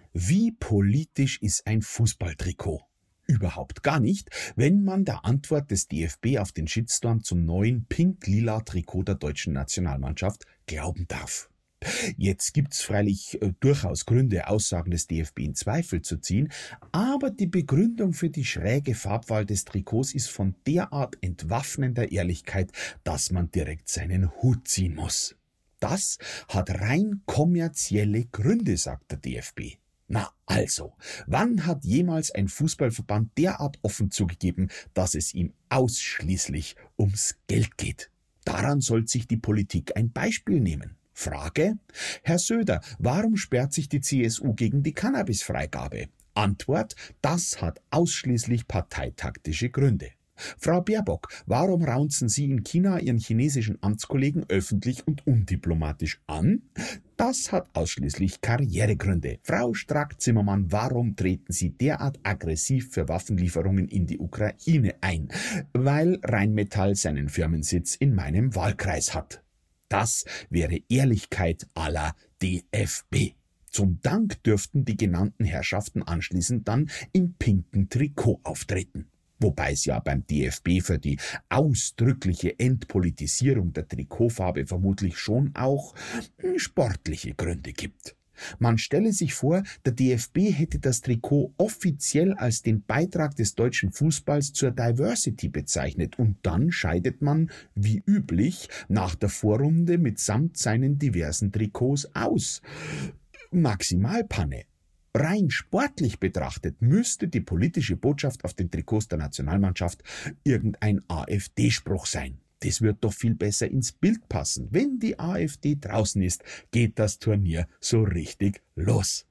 Wie politisch ist ein Fußballtrikot? Überhaupt gar nicht, wenn man der Antwort des DFB auf den Shitstorm zum neuen pink-lila Trikot der deutschen Nationalmannschaft glauben darf. Jetzt gibt's freilich durchaus Gründe, Aussagen des DFB in Zweifel zu ziehen, aber die Begründung für die schräge Farbwahl des Trikots ist von derart entwaffnender Ehrlichkeit, dass man direkt seinen Hut ziehen muss. Das hat rein kommerzielle Gründe, sagt der DFB. Na also, wann hat jemals ein Fußballverband derart offen zugegeben, dass es ihm ausschließlich ums Geld geht? Daran soll sich die Politik ein Beispiel nehmen. Frage: Herr Söder, warum sperrt sich die CSU gegen die Cannabisfreigabe? Antwort: Das hat ausschließlich parteitaktische Gründe. Frau Baerbock, warum raunzen Sie in China Ihren chinesischen Amtskollegen öffentlich und undiplomatisch an? Das hat ausschließlich Karrieregründe. Frau Strack-Zimmermann, warum treten Sie derart aggressiv für Waffenlieferungen in die Ukraine ein? Weil Rheinmetall seinen Firmensitz in meinem Wahlkreis hat. Das wäre Ehrlichkeit à la DFB. Zum Dank dürften die genannten Herrschaften anschließend dann im pinken Trikot auftreten. Wobei es ja beim DFB für die ausdrückliche Entpolitisierung der Trikotfarbe vermutlich schon auch sportliche Gründe gibt. Man stelle sich vor, der DFB hätte das Trikot offiziell als den Beitrag des deutschen Fußballs zur Diversity bezeichnet und dann scheidet man, wie üblich, nach der Vorrunde mitsamt seinen diversen Trikots aus. Maximalpanne. Rein sportlich betrachtet müsste die politische Botschaft auf den Trikots der Nationalmannschaft irgendein AfD-Spruch sein. Das wird doch viel besser ins Bild passen. Wenn die AfD draußen ist, geht das Turnier so richtig los.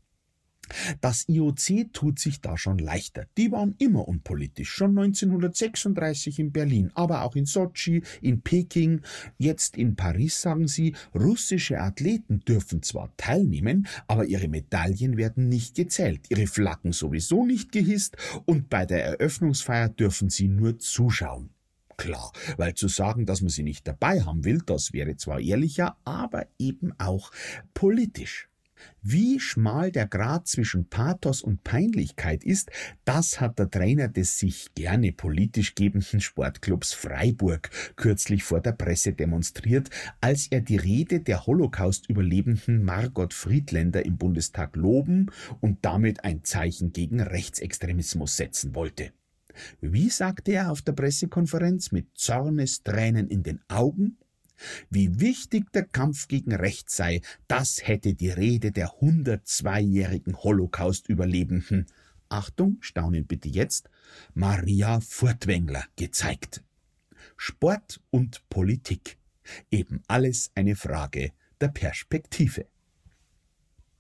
Das IOC tut sich da schon leichter. Die waren immer unpolitisch, schon 1936 in Berlin, aber auch in Sotschi, in Peking, jetzt in Paris sagen sie, russische Athleten dürfen zwar teilnehmen, aber ihre Medaillen werden nicht gezählt, ihre Flaggen sowieso nicht gehisst und bei der Eröffnungsfeier dürfen sie nur zuschauen. Klar, weil zu sagen, dass man sie nicht dabei haben will, das wäre zwar ehrlicher, aber eben auch politisch. Wie schmal der Grat zwischen Pathos und Peinlichkeit ist, das hat der Trainer des sich gerne politisch gebenden Sportclubs Freiburg kürzlich vor der Presse demonstriert, als er die Rede der Holocaust-Überlebenden Margot Friedländer im Bundestag loben und damit ein Zeichen gegen Rechtsextremismus setzen wollte. Wie sagte er auf der Pressekonferenz mit Zornestränen in den Augen? Wie wichtig der Kampf gegen Rechts sei, das hätte die Rede der 102-jährigen Holocaust-Überlebenden, Achtung, staunen bitte jetzt, Maria Furtwängler gezeigt. Sport und Politik, eben alles eine Frage der Perspektive.